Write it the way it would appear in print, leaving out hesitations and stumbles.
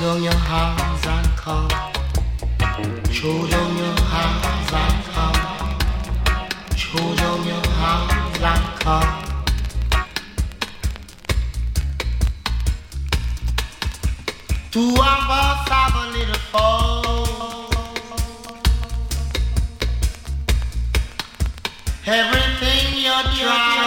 down your hands and come. Throw down your hands and come. Throw down your hands and come. Two of us have a little fall. Everything you try